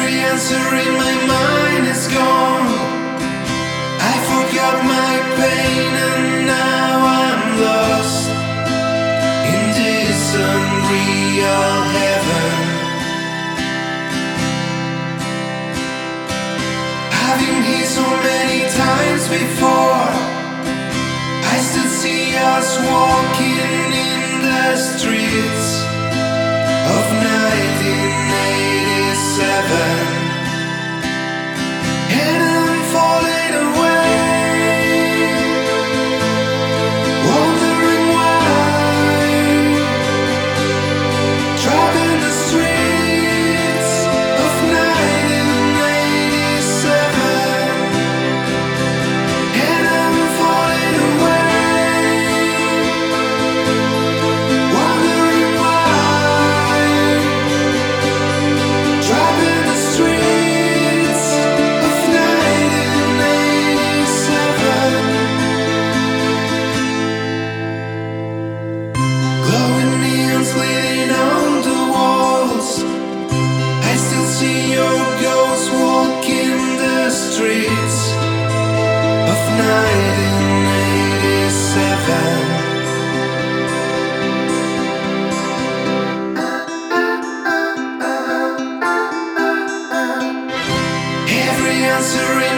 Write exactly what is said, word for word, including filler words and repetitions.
Every answer in my mind is gone. I forgot my pain and now I'm lost in this unreal heaven. I've been here so many times before. I still see us walking in the streets of nineteen eighty-seven, and I'm falling away, wondering why, driving the streets of nineteen eighty-seven, and I'm falling away, wondering why, driving the streets of nineteen eighty-seven. Glowing neons leaning on the walls. I still see your ghost walking the streets of nineteen eighty-seven. Every answer in